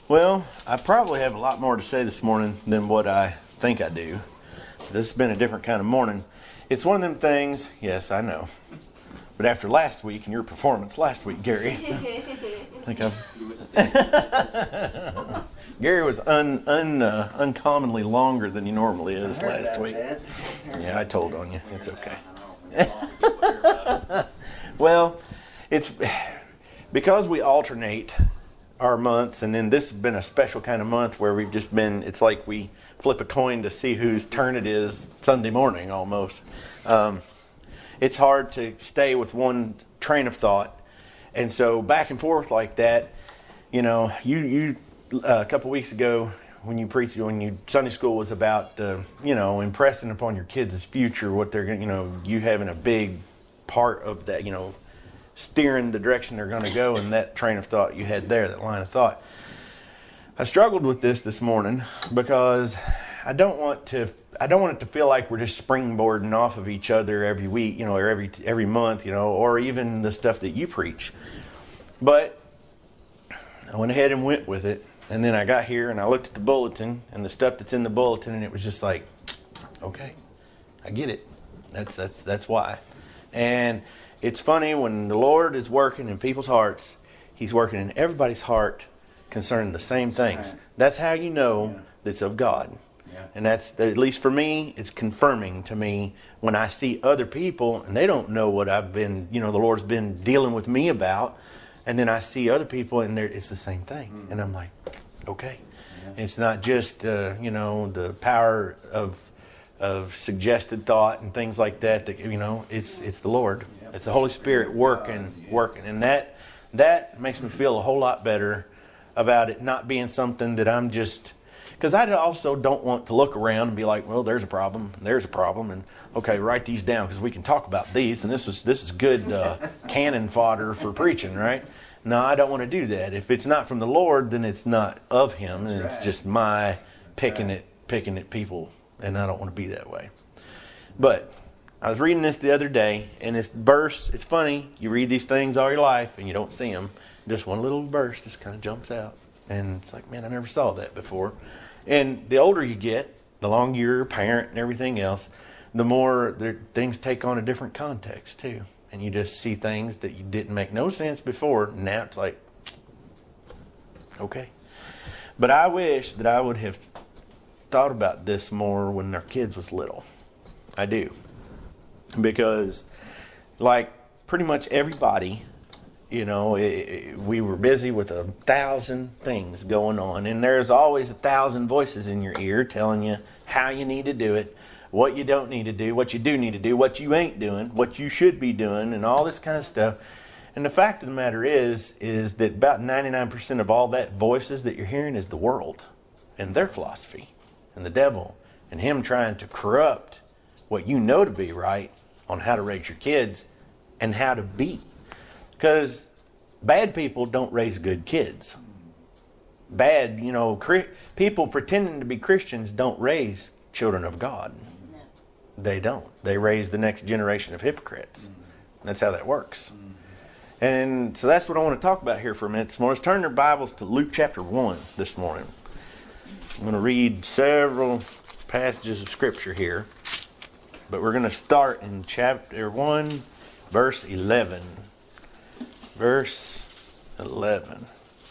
Well, I probably have a lot more to say this morning than what I think I do. This has been a different kind of morning. It's one of them things, yes, I know. But after last week and your performance last week, Gary, I think Gary was uncommonly longer than he normally is last week. Yeah, I told on you. It's okay. Well, it's because we alternate our months, and then this has been a special kind of month where we've just been, it's like we flip a coin to see whose turn it is Sunday morning almost. It's hard to stay with one train of thought, and so back and forth like that. You know, you a couple weeks ago when you preached, when Sunday school was about impressing upon your kids' future, what they're going, you having a big part of that, steering the direction they're going to go, and that train of thought you had there, that line of thought. I struggled with this morning because I don't want it to feel like we're just springboarding off of each other every week, or every month, or even the stuff that you preach. But I went ahead and went with it, and then I got here and I looked at the bulletin and the stuff that's in the bulletin, and it was just like, okay, I get it. That's why. And it's funny when the Lord is working in people's hearts, He's working in everybody's heart concerning the same things. That's how you know that's of God. And that's, at least for me, it's confirming to me when I see other people and they don't know what I've been, the Lord's been dealing with me about. And then I see other people and it's the same thing. And I'm like, okay. It's not just, the power of suggested thought and things like that, it's the Lord. It's the Holy Spirit working. And that makes me feel a whole lot better about it not being something that I'm just, because I also don't want to look around and be like, well, there's a problem, and okay, write these down because we can talk about these, and this is good cannon fodder for preaching, right? No, I don't want to do that. If it's not from the Lord, then it's not of Him, and it's just my picking at people, and I don't want to be that way. But I was reading this the other day, and this verse, it's funny, you read these things all your life, and you don't see them. Just one little verse just kind of jumps out. And it's like, man, I never saw that before. And the older you get, the longer you're a parent and everything else, the more things take on a different context too. And you just see things that you didn't make no sense before. Now it's like, okay. But I wish that I would have thought about this more when our kids was little. I do. Because like pretty much everybody, we were busy with 1,000 things going on, and there's always 1,000 voices in your ear telling you how you need to do it, what you don't need to do, what you do need to do, what you ain't doing, what you should be doing, and all this kind of stuff. And the fact of the matter is that about 99% of all that voices that you're hearing is the world and their philosophy and the devil and him trying to corrupt what you know to be right on how to raise your kids and how to be. Because bad people don't raise good kids. Bad, people pretending to be Christians don't raise children of God. No. They don't. They raise the next generation of hypocrites. That's how that works. And so that's what I want to talk about here for a minute this morning. Let's turn your Bibles to Luke chapter 1 this morning. I'm going to read several passages of Scripture here. But we're going to start in chapter 1, verse 11. Verse 11.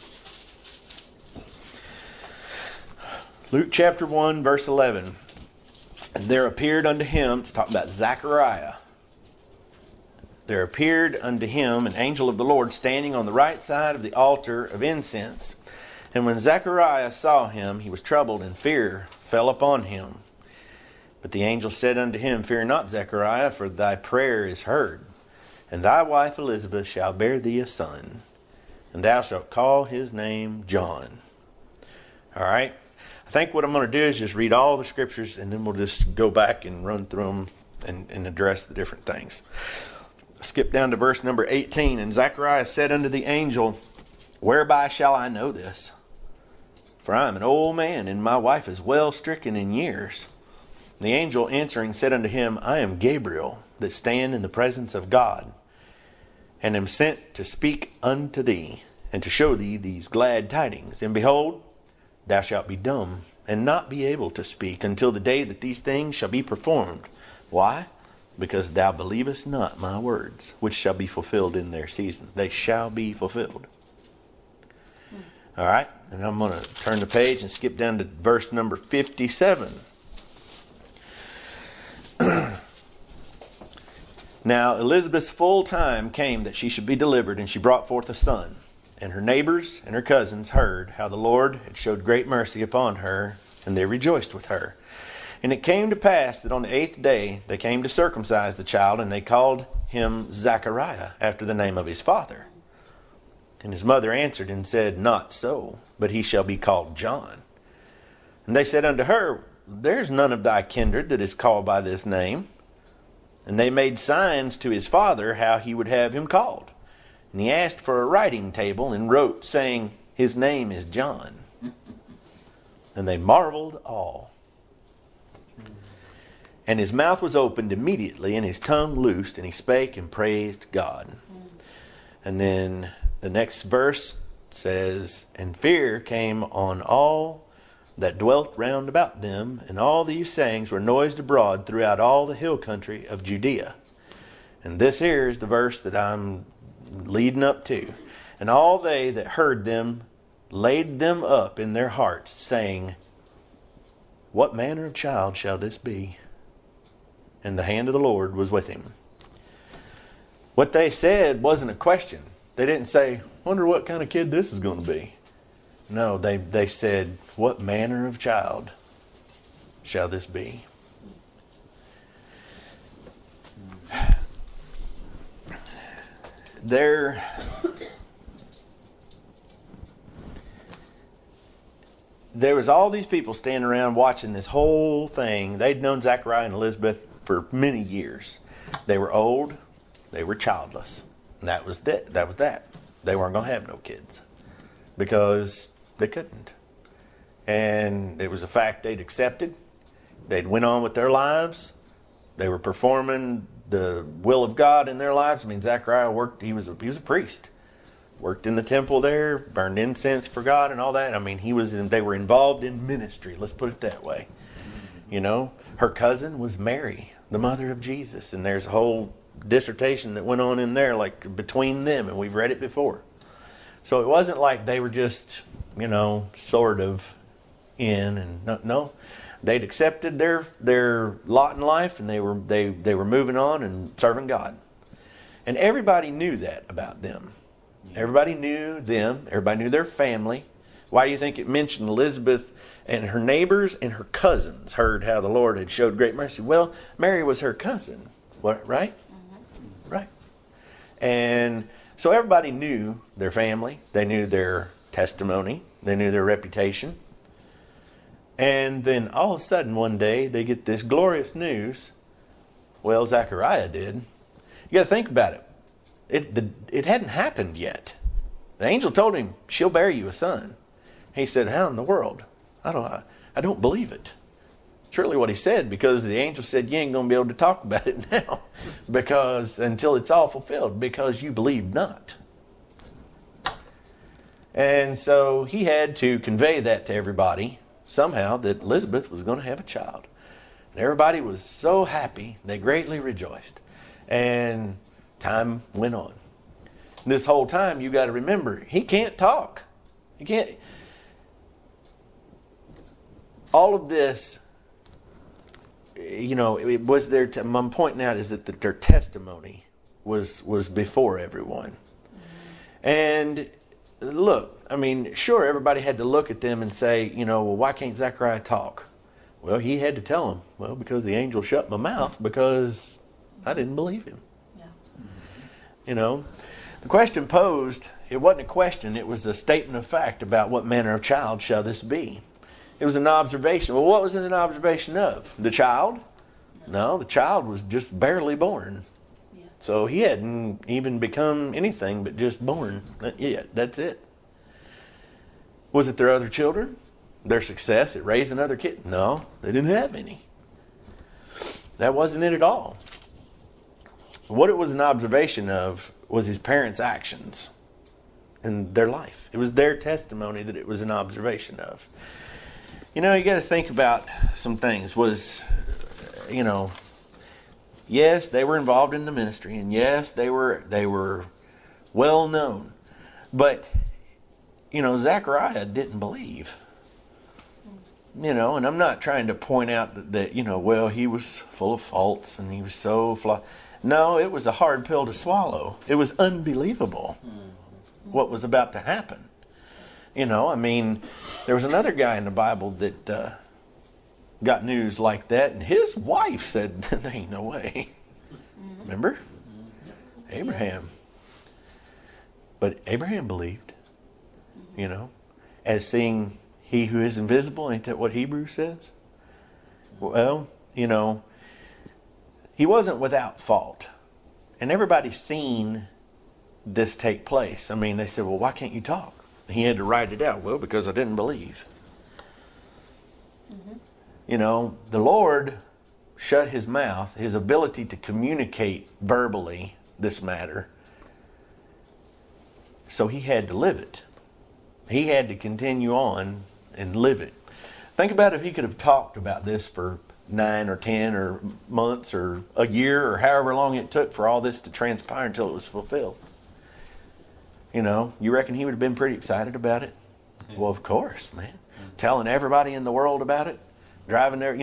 Luke chapter 1, verse 11. And there appeared unto him, it's talking about Zechariah. There appeared unto him an angel of the Lord standing on the right side of the altar of incense. And when Zechariah saw him, he was troubled, and fear fell upon him. But the angel said unto him, Fear not, Zechariah, for thy prayer is heard. And thy wife Elizabeth shall bear thee a son, and thou shalt call his name John. All right? I think what I'm going to do is just read all the scriptures, and then we'll just go back and run through them and address the different things. Skip down to verse number 18. And Zechariah said unto the angel, Whereby shall I know this? For I am an old man, and my wife is well stricken in years. The angel answering said unto him, I am Gabriel, that stand in the presence of God, and am sent to speak unto thee, and to show thee these glad tidings. And behold, thou shalt be dumb, and not be able to speak, until the day that these things shall be performed. Why? Because thou believest not my words, which shall be fulfilled in their season. They shall be fulfilled. All right, and I'm going to turn the page and skip down to verse number 57. Now Elizabeth's full time came that she should be delivered, and she brought forth a son. And her neighbors and her cousins heard how the Lord had showed great mercy upon her, and they rejoiced with her. And it came to pass that on the 8th day they came to circumcise the child, and they called him Zachariah, after the name of his father. And his mother answered and said, Not so, but he shall be called John. And they said unto her, There's none of thy kindred that is called by this name. And they made signs to his father how he would have him called. And he asked for a writing table and wrote, saying, His name is John. And they marveled all. And his mouth was opened immediately, and his tongue loosed, and he spake and praised God. And then the next verse says, And fear came on all that dwelt round about them, and all these sayings were noised abroad throughout all the hill country of Judea. And this here is the verse that I'm leading up to. And all they that heard them laid them up in their hearts, saying, What manner of child shall this be? And the hand of the Lord was with him. What they said wasn't a question. They didn't say, Wonder what kind of kid this is going to be. No, they said, What manner of child shall this be? There was all these people standing around watching this whole thing. They'd known Zachariah and Elizabeth for many years. They were old. They were childless. And that was that. They weren't going to have no kids because they couldn't. And it was a fact they'd accepted. They'd went on with their lives. They were performing the will of God in their lives. I mean, Zachariah worked. He was a priest. Worked in the temple there, burned incense for God and all that. I mean, they were involved in ministry. Let's put it that way. You know, her cousin was Mary, the mother of Jesus, and there's a whole dissertation that went on in there, like between them, and we've read it before. So it wasn't like they were just, sort of in, and no, they'd accepted their lot in life, and they were moving on and serving God, and everybody knew that about them. Everybody knew them. Everybody knew their family. Why do you think it mentioned Elizabeth and her neighbors and her cousins heard how the Lord had showed great mercy? Well, Mary was her cousin, right? Mm-hmm. Right. And so everybody knew their family. They knew their testimony. They knew their reputation. And then all of a sudden one day they get this glorious news. Well, Zachariah did. You got to think about it. It hadn't happened yet. The angel told him, she'll bear you a son. He said, how in the world? I don't believe it. It's really what he said, because the angel said, you ain't going to be able to talk about it now until it's all fulfilled, because you believe not. And so he had to convey that to everybody somehow, that Elizabeth was going to have a child. And everybody was so happy, they greatly rejoiced. And time went on. This whole time, you got to remember, he can't talk. He can't. All of this, it was their. I'm pointing out is that their testimony was before everyone. And look, I mean, sure, everybody had to look at them and say, well, why can't Zachariah talk? Well, he had to tell them, well, because the angel shut my mouth because I didn't believe him. The question posed, it wasn't a question, it was a statement of fact about what manner of child shall this be. It was an observation. Well, what was it an observation of? The child? No, the child was just barely born. Yeah. So he hadn't even become anything but just born. Yeah, that's it. Was it their other children? Their success at raising another kid? No, they didn't have any. That wasn't it at all. What it was an observation of was his parents' actions. in their life. It was their testimony that it was an observation of. You know, you got to think about some things. Yes, they were involved in the ministry, and yes, they were well known. But, Zechariah didn't believe. And I'm not trying to point out that he was full of faults and he was so flawed. No, it was a hard pill to swallow. It was unbelievable what was about to happen. There was another guy in the Bible that got news like that, and his wife said, there ain't no way. Remember? Abraham. But Abraham believed, as seeing he who is invisible. Ain't that what Hebrews says? Well, he wasn't without fault. And everybody's seen this take place. They said, well, why can't you talk? He had to write it out. Well, because I didn't believe. The Lord shut his mouth, his ability to communicate verbally this matter. So he had to live it. He had to continue on and live it. Think about if he could have talked about this for 9 or 10 or months or a year or however long it took for all this to transpire until it was fulfilled. You reckon he would have been pretty excited about it? Yeah. Well, of course, man. Telling everybody in the world about it, driving there,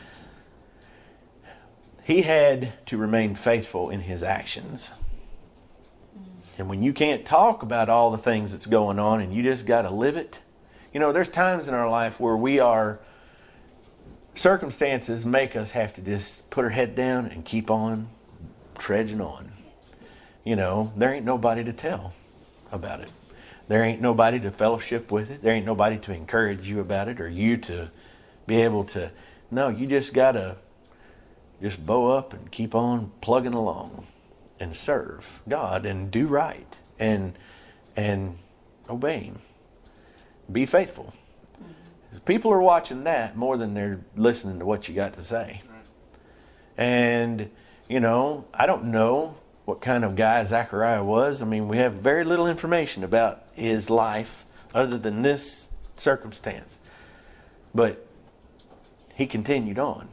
He had to remain faithful in his actions. And when you can't talk about all the things that's going on and you just got to live it, there's times in our life where circumstances make us have to just put our head down and keep on trudging on. There ain't nobody to tell about it. There ain't nobody to fellowship with it. There ain't nobody to encourage you about it or you to be able to. No, you just got to just bow up and keep on plugging along and serve God and do right and obey Him. Be faithful. People are watching that more than they're listening to what you got to say. And, I don't know what kind of guy Zechariah was. We have very little information about his life other than this circumstance. But he continued on.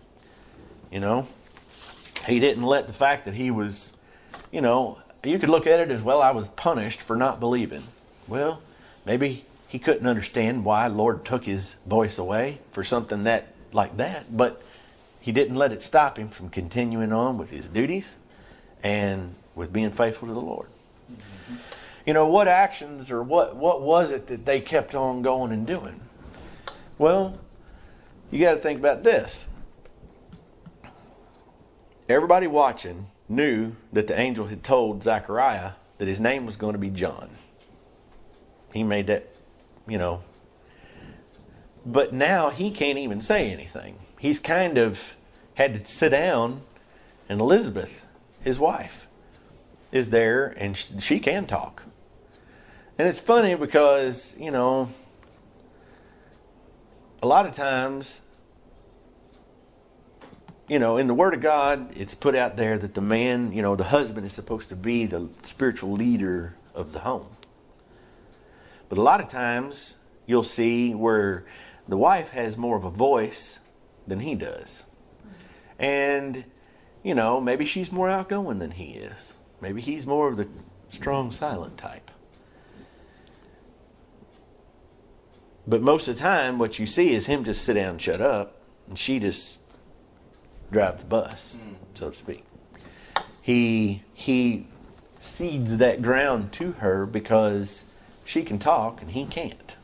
He didn't let the fact that he was, you could look at it as, well, I was punished for not believing. Well, maybe he couldn't understand why the Lord took his voice away for something like that. But he didn't let it stop him from continuing on with his duties and with being faithful to the Lord. Mm-hmm. What actions or what was it that they kept on going and doing? Well, you got to think about this. Everybody watching knew that the angel had told Zechariah that his name was going to be John. He made that, But now he can't even say anything. He's kind of had to sit down, and Elizabeth, his wife, is there, and she can talk. And it's funny because, a lot of times, in the Word of God, it's put out there that the man, the husband is supposed to be the spiritual leader of the home. But a lot of times, you'll see where the wife has more of a voice than he does. And, maybe she's more outgoing than he is. Maybe he's more of the strong, silent type. But most of the time, what you see is him just sit down and shut up, and she just drive the bus, so to speak. He cedes that ground to her because she can talk and he can't.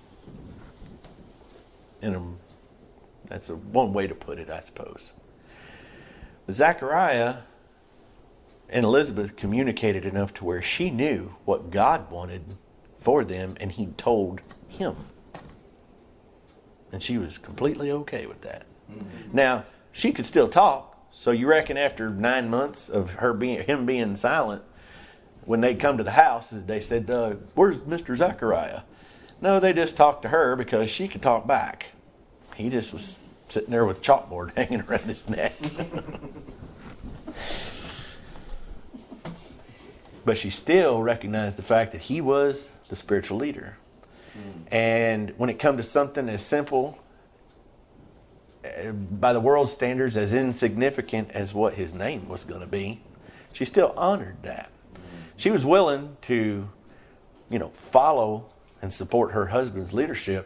And that's one way to put it, I suppose. But Zechariah and Elizabeth communicated enough to where she knew what God wanted for them, and He told him. And she was completely okay with that. Mm-hmm. Now, she could still talk, so you reckon after 9 months of him being silent, when they come to the house, they said, where's Mr. Zechariah? No, they just talked to her because she could talk back. He just was sitting there with a chalkboard hanging around his neck. But she still recognized the fact that he was the spiritual leader. And when it comes to something as simple, by the world's standards, as insignificant as what his name was going to be, she still honored that. She was willing to, follow and support her husband's leadership,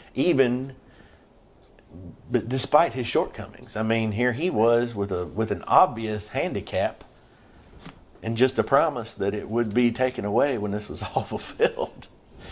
but despite his shortcomings. I mean, here he was with an obvious handicap, and just a promise that it would be taken away when this was all fulfilled.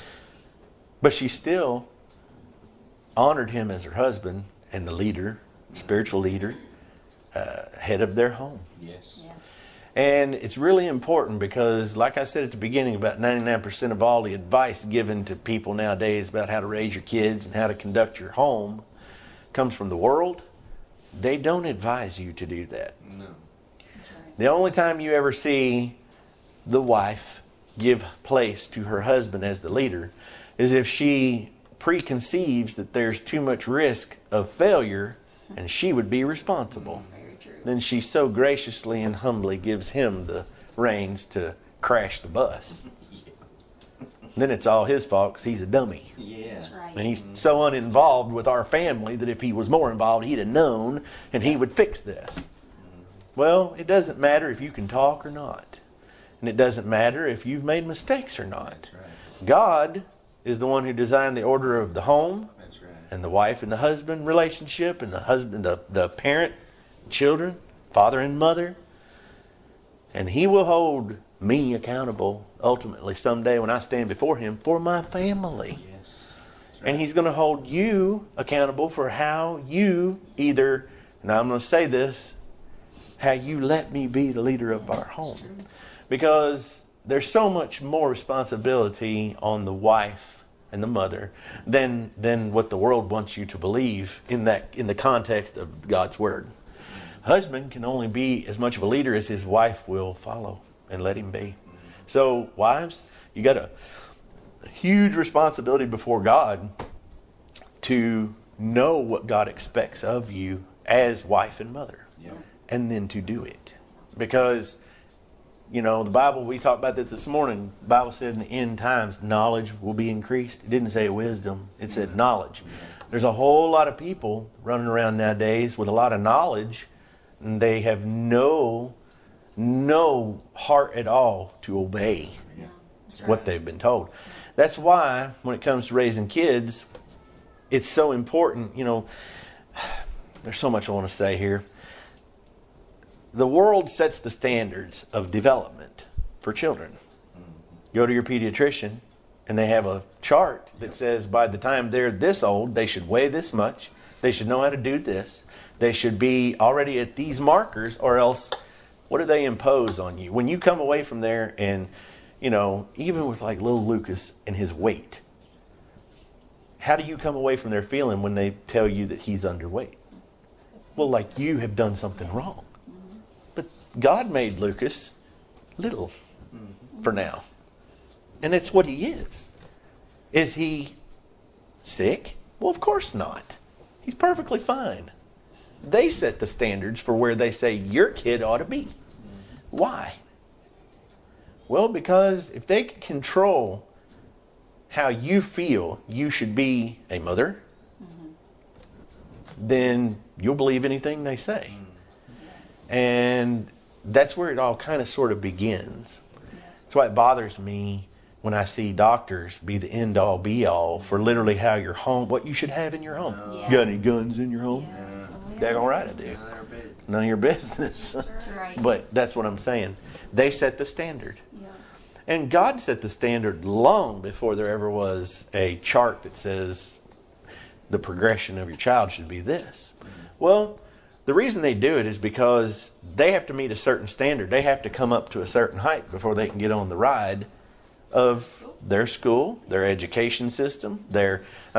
But she still honored him as her husband and the leader, spiritual leader, head of their home. Yes. Yeah. And it's really important because, like I said at the beginning, about 99% of all the advice given to people nowadays about how to raise your kids and how to conduct your home comes from the world. They don't advise you to do that. No. The only time you ever see the wife give place to her husband as the leader is if she preconceives that there's too much risk of failure and she would be responsible. Very true. Then she so graciously and humbly gives him the reins to crash the bus. Then it's all his fault because he's a dummy. Yeah. That's right. And he's so uninvolved with our family that if he was more involved, he'd have known and he would fix this. Well, it doesn't matter if you can talk or not. And it doesn't matter if you've made mistakes or not. That's right. God is the one who designed the order of the home That's right. and the wife and the husband relationship and the parent, children, father and mother. And he will hold me accountable ultimately someday when I stand before him for my family. Yes. That's And he's going to hold you accountable for how you either, and I'm going to say this, how you let me be the leader of our home. Because there's so much more responsibility on the wife and the mother than what the world wants you to believe in the context of God's word. Husband can only be as much of a leader as his wife will follow and let him be. So wives, you got a huge responsibility before God to know what God expects of you as wife and mother. Yeah. And then to do it. Because, the Bible, we talked about this morning, the Bible said in the end times, knowledge will be increased. It didn't say wisdom, it said knowledge. There's a whole lot of people running around nowadays with a lot of knowledge, and they have no heart at all to obey Yeah. That's what they've been told. That's why, when it comes to raising kids, it's so important. There's so much I want to say here. The world sets the standards of development for children. Go to your pediatrician, and they have a chart that says by the time they're this old, they should weigh this much, they should know how to do this, they should be already at these markers, or else what do they impose on you? When you come away from there and, even with like little Lucas and his weight, how do you come away from there feeling when they tell you that he's underweight? Well, like you have done something wrong. But God made Lucas little for now. And that's what he is. Is he sick? Well, of course not. He's perfectly fine. They set the standards for where they say your kid ought to be. Why? Well, because if they can control how you feel you should be a mother, then you'll believe anything they say. And that's where it all kind of sort of begins. That's why it bothers me when I see doctors be the end all be all for literally how your home, what you should have in your home. Yeah. Got any guns in your home? Yeah. Daggone right I do. None of your business. That's right. But that's what I'm saying. They set the standard. Yeah. And God set the standard long before there ever was a chart that says the progression of your child should be this. Well, the reason they do it is because they have to meet a certain standard. They have to come up to a certain height before they can get on the ride of their school, their education system. They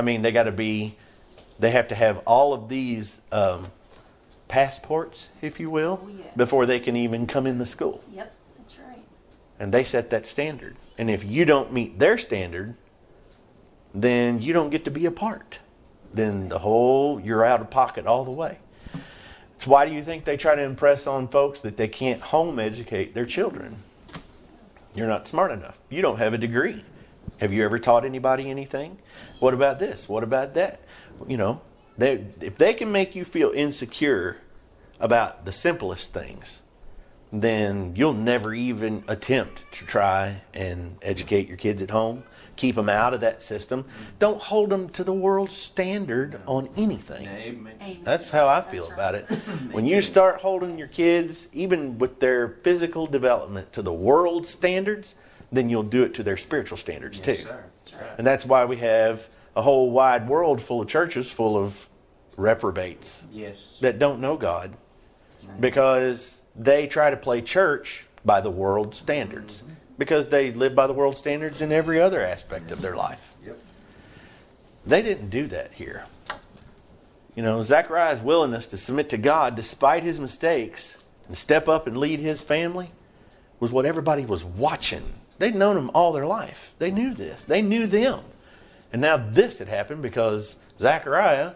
have to have all of these passports, if you will, before they can even come in the school. Yep, that's right. And they set that standard. And if you don't meet their standard, then you don't get to be a part. Then you're out of pocket all the way. So why do you think they try to impress on folks that they can't home educate their children? You're not smart enough. You don't have a degree. Have you ever taught anybody anything? What about this? What about that? You know, if they can make you feel insecure about the simplest things, then you'll never even attempt to try and educate your kids at home. Keep them out of that system. Don't hold them to the world's standard on anything. Amen. That's how I feel about it. When you start holding your kids, even with their physical development, to the world's standards, then you'll do it to their spiritual standards too. Sir. That's right. And that's why we have a whole wide world full of churches full of reprobates Yes. that don't know God, because they try to play church by the world's standards. Because they live by the world's standards in every other aspect of their life. Yep. They didn't do that here. You know, Zechariah's willingness to submit to God despite his mistakes and step up and lead his family was what everybody was watching. They'd known him all their life. They knew this. They knew them. And now this had happened because Zechariah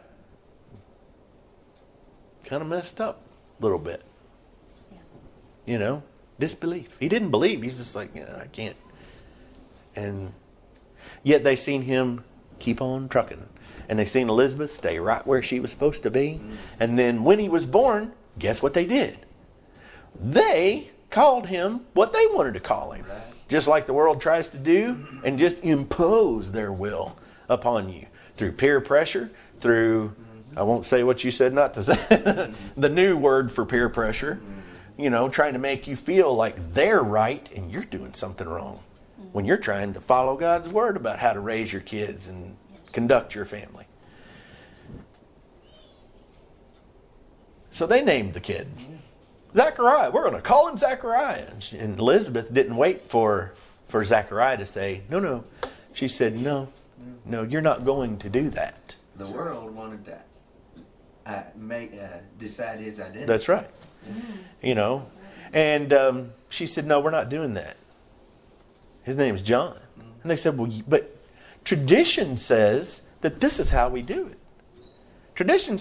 kind of messed up a little bit. Yeah. You know, disbelief. He didn't believe. He's just like, yeah, I can't. And yet they seen him keep on trucking. And they seen Elizabeth stay right where she was supposed to be. And then when he was born, guess what they did? They called him what they wanted to call him. Right. Just like the world tries to do, and just impose their will upon you. Through peer pressure, through, I won't say what you said not to say, the new word for peer pressure. You know, trying to make you feel like they're right and you're doing something wrong. When you're trying to follow God's word about how to raise your kids and conduct your family. So they named the kid Zechariah. We're going to call him Zechariah. And Elizabeth didn't wait for Zechariah to say, no. She said, no, you're not going to do that. The world wanted to decide his identity. That's right. You know, and she said, no, we're not doing that. His name's John. And they said, well, but tradition says that this is how we do it. Tradition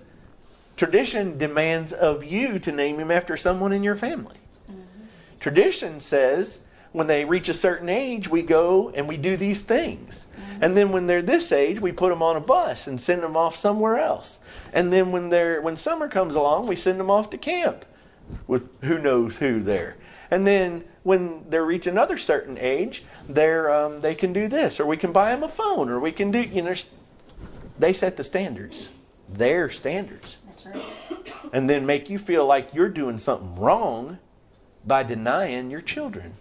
demands of you to name him after someone in your family. Tradition says when they reach a certain age, we go and we do these things. And then when they're this age, we put them on a bus and send them off somewhere else. And then when summer comes along, we send them off to camp with who knows who there. And then when they reach another certain age, they can do this, or we can buy them a phone, or we can do, you know, they set the standards, their standards. That's right. And then make you feel like you're doing something wrong by denying your children.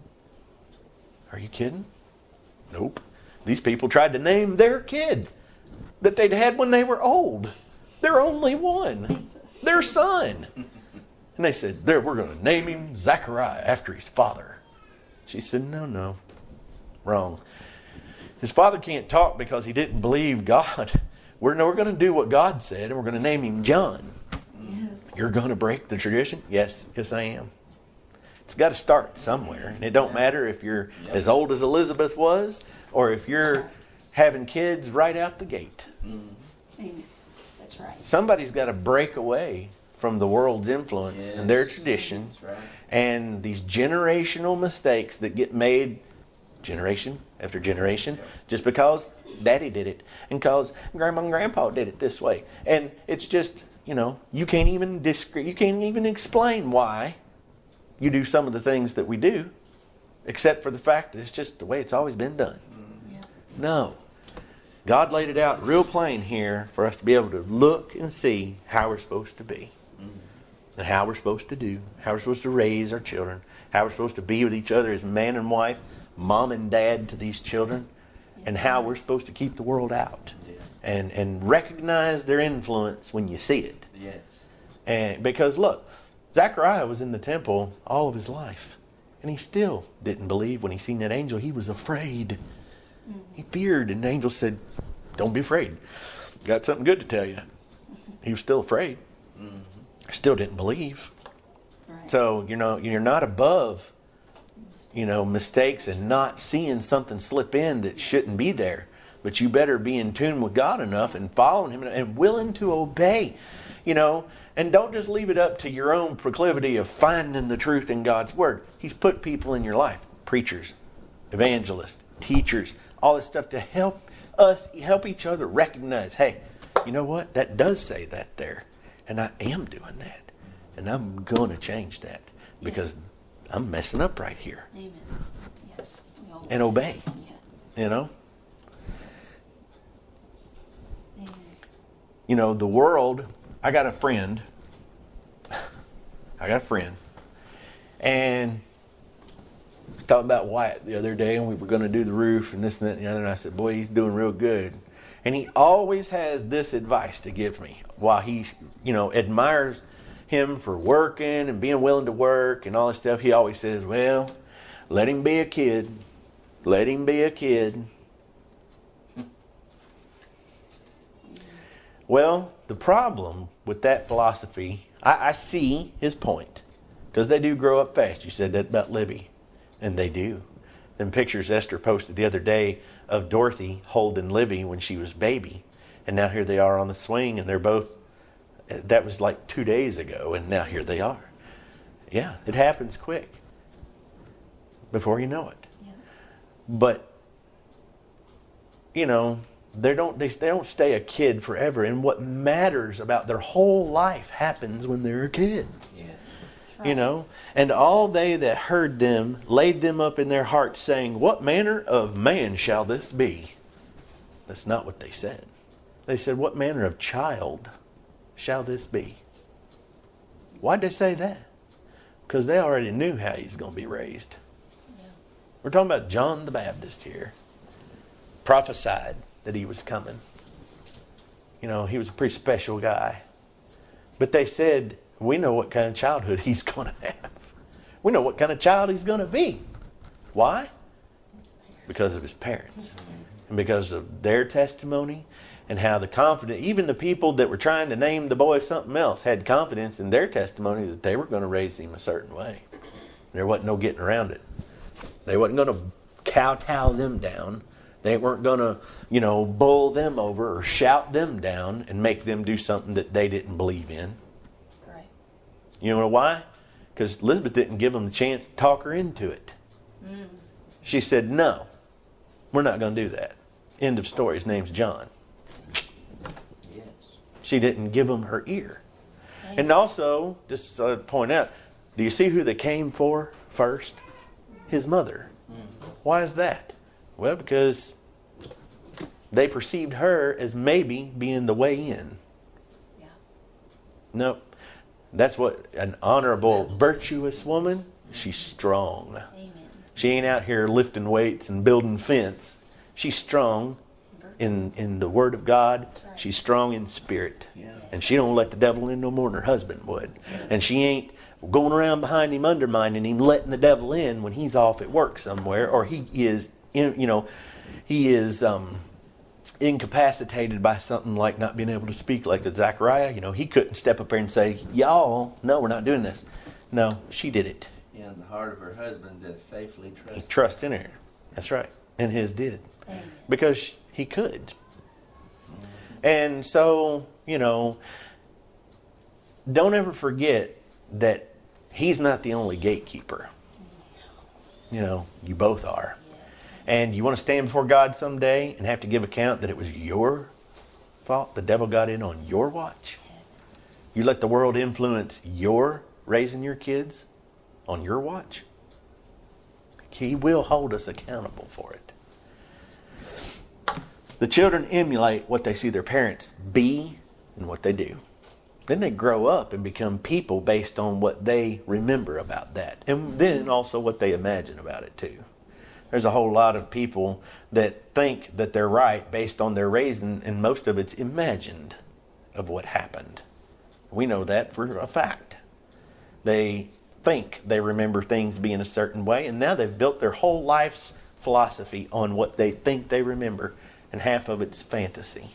Are you kidding? Nope. These people tried to name their kid that they'd had when they were old. Their only one. Their son. And they said, we're going to name him Zechariah after his father. She said, no. Wrong. His father can't talk because he didn't believe God. We're going to do what God said, and we're going to name him John. Yes. You're going to break the tradition? Yes, I am. It's got to start somewhere. And it don't matter if you're as old as Elizabeth was, or if you're having kids right out the gate. Amen. That's right. Somebody's got to break away from the world's influence and their tradition, Right. and these generational mistakes that get made generation after generation, just because Daddy did it and because Grandma and Grandpa did it this way. And it's just, you know, you can't even explain why you do some of the things that we do, except for the fact that it's just the way it's always been done. Yeah. No. God laid it out real plain here for us to be able to look and see how we're supposed to be. And how we're supposed to do, how we're supposed to raise our children, how we're supposed to be with each other as man and wife, mom and dad to these children, and how we're supposed to keep the world out. And recognize their influence when you see it. Yes. And because look, Zechariah was in the temple all of his life, and he still didn't believe when he seen that angel. He was afraid. He feared, and the angel said, don't be afraid. Got something good to tell you. He was still afraid. Still didn't believe. Right. So, you know, you're not above, you know, mistakes and not seeing something slip in that shouldn't be there. But you better be in tune with God enough and following him and willing to obey, you know. And don't just leave it up to your own proclivity of finding the truth in God's word. He's put people in your life, preachers, evangelists, teachers, all this stuff to help each other recognize, hey, you know what? That does say that there. And I am doing that. And I'm going to change that because I'm messing up right here. Amen. Yes. And obey. Yeah. You know? Amen. You know, the world, I got a friend. And I was talking about Wyatt the other day, and we were going to do the roof and this and that and the other. And I said, boy, he's doing real good. And he always has this advice to give me while he, admires him for working and being willing to work and all this stuff. He always says, well, let him be a kid. Let him be a kid. Well, the problem with that philosophy, I see his point. Because they do grow up fast. You said that about Libby. And they do. Them pictures Esther posted the other day of Dorothy holding Libby when she was baby. And now here they are on the swing, and they're both, that was like 2 days ago, and now here they are. Yeah, it happens quick. Before you know it. Yeah. But, they don't stay a kid forever. And what matters about their whole life happens when they're a kid. Yeah. Right. And all they that heard them laid them up in their hearts, saying, what manner of man shall this be? That's not what they said. They said, what manner of child shall this be? Why'd they say that? Because they already knew how he's going to be raised. Yeah. We're talking about John the Baptist here. Prophesied that he was coming. He was a pretty special guy. But they said, we know what kind of childhood he's going to have. We know what kind of child he's going to be. Why? Because of his parents. And because of their testimony and how even the people that were trying to name the boy something else had confidence in their testimony that they were going to raise him a certain way. There wasn't no getting around it. They wasn't going to kowtow them down. They weren't going to, bull them over or shout them down and make them do something that they didn't believe in. Right. You know why? Because Elizabeth didn't give them the chance to talk her into it. Mm. She said, no, we're not going to do that. End of story. His name's John. Yes. She didn't give him her ear. Amen. And also, just to point out, do you see who they came for first? His mother. Mm-hmm. Why is that? Well, because they perceived her as maybe being the way in. Yeah. No, that's what an honorable, virtuous woman, she's strong. Amen. She ain't out here lifting weights and building fence. She's strong in the Word of God. Right. She's strong in spirit. Yeah. And she don't let the devil in no more than her husband would. And she ain't going around behind him, undermining him, letting the devil in when he's off at work somewhere, or he is, incapacitated by something like not being able to speak, like a Zachariah. He couldn't step up there and say, y'all, no, we're not doing this. No, she did it. Yeah, and the heart of her husband that safely He trusted. trust in her. That's right. And his did. Amen. Because he could. And so, don't ever forget that he's not the only gatekeeper. You both are. Yes. And you want to stand before God someday and have to give account that it was your fault? The devil got in on your watch? You let the world influence your raising your kids on your watch? He will hold us accountable for it. The children emulate what they see their parents be and what they do. Then they grow up and become people based on what they remember about that. And then also what they imagine about it too. There's a whole lot of people that think that they're right based on their raising, and most of it's imagined of what happened. We know that for a fact. They think they remember things being a certain way, and now they've built their whole life's philosophy on what they think they remember, and half of it's fantasy.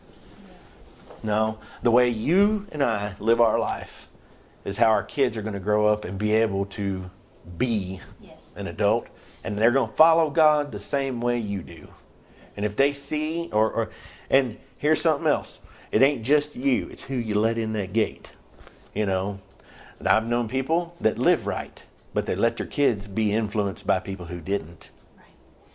No, the way you and I live our life is how our kids are going to grow up and be able to be Yes. an adult, and they're going to follow God the same way you do. And if they see, and here's something else, it ain't just you, it's who you let in that gate. And I've known people that live right, but they let their kids be influenced by people who didn't. Right.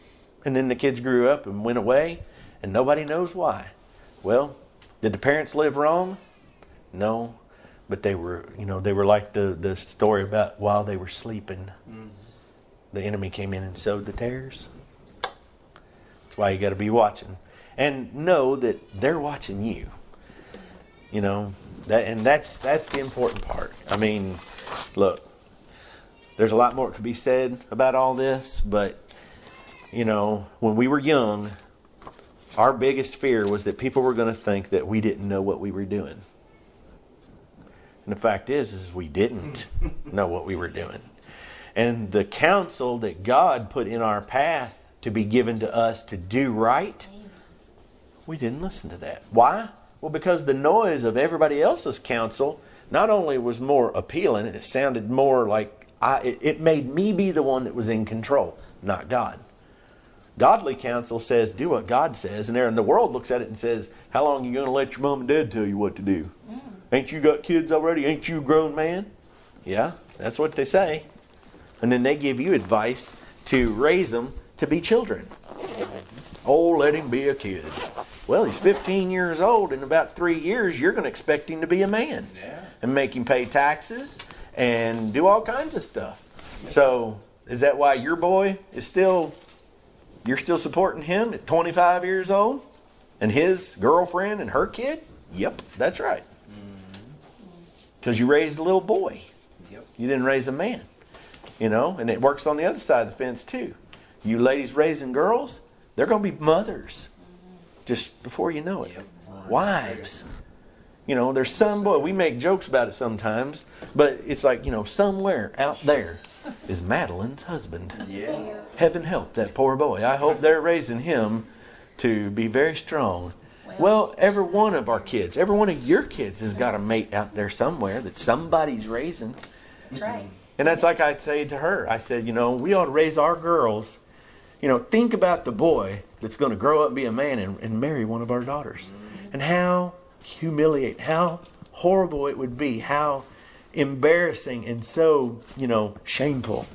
And then the kids grew up and went away, and nobody knows why. Well, did the parents live wrong? No. But they were like the story about while they were sleeping, the enemy came in and sowed the tares. That's why you got to be watching. And know that they're watching you. You know, that's the important part. I mean, look, there's a lot more that could be said about all this, but, you know, when we were young, our biggest fear was that people were going to think that we didn't know what we were doing. And the fact is we didn't know what we were doing. And the counsel that God put in our path to be given to us to do right, we didn't listen to that. Why? Well, because the noise of everybody else's counsel not only was more appealing, it sounded more like it made me be the one that was in control, not God. Godly counsel says, do what God says. And the world looks at it and says, how long are you going to let your mom and dad tell you what to do? Ain't you got kids already? Ain't you a grown man? Yeah, that's what they say. And then they give you advice to raise them to be children. Oh, let him be a kid. Well, he's 15 years old. In about 3 years, you're going to expect him to be a man. And make him pay taxes and do all kinds of stuff. So, is that why your boy is you're still supporting him at 25 years old? And his girlfriend and her kid? Yep, that's right. Because you raised a little boy. Yep. You didn't raise a man. You know, and it works on the other side of the fence too. You ladies raising girls, they're going to be mothers. Just before you know it. Yep. Wives. You know, there's some boy, we make jokes about it sometimes, but it's like, you know, somewhere out there is Madeline's husband. Yeah. Heaven help that poor boy. I hope they're raising him to be very strong. Well, every one of our kids, every one of your kids has got a mate out there somewhere that somebody's raising. That's right. And that's like I'd say to her. I said, you know, we ought to raise our girls. You know, think about the boy that's going to grow up and be a man and marry one of our daughters. And how how horrible it would be, how embarrassing and so, you know, shameful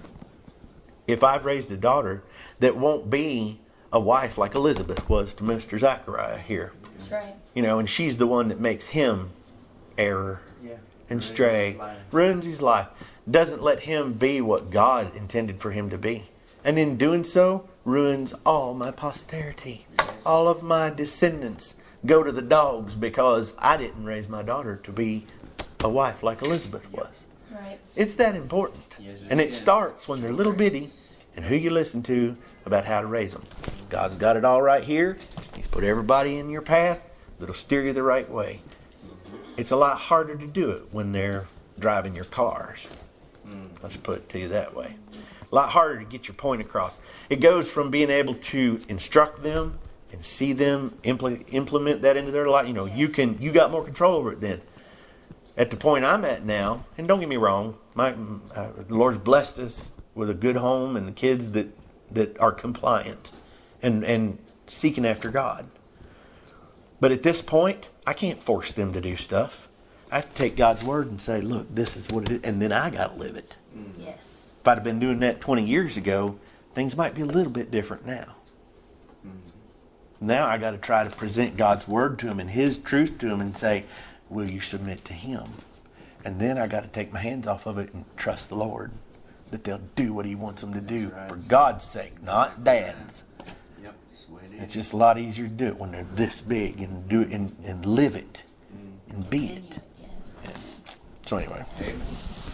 if I've raised a daughter that won't be a wife like Elizabeth was to Mr. Zachariah here. That's right. You know, and she's the one that makes him error and stray, ruins his life, doesn't let him be what God intended for him to be. And in doing so, ruins all my posterity. All of my descendants go to the dogs because I didn't raise my daughter to be a wife like Elizabeth was. Right. It's that important. Yes, And it starts when they're little bitty and who you listen to about how to raise them. God's got it all right here. He's put everybody in your path that'll steer you the right way. It's a lot harder to do it when they're driving your cars. Let's put it to you that way. A lot harder to get your point across. It goes from being able to instruct them and see them implement that into their life. You know, you got more control over it then. At the point I'm at now, and don't get me wrong, the Lord's blessed us with a good home and the kids that are compliant and seeking after God. But at this point, I can't force them to do stuff. I have to take God's word and say, look, this is what it is, and then I got to live it. Yes. If I'd have been doing that 20 years ago, things might be a little bit different now. Now I got to try to present God's word to them and His truth to them and say, will you submit to Him? And then I got to take my hands off of it and trust the Lord that they'll do what He wants them to do for God's sake, not Dad's. Yep. It's just a lot easier to do it when they're this big and do it and live it and be it. Yes. So anyway. Amen.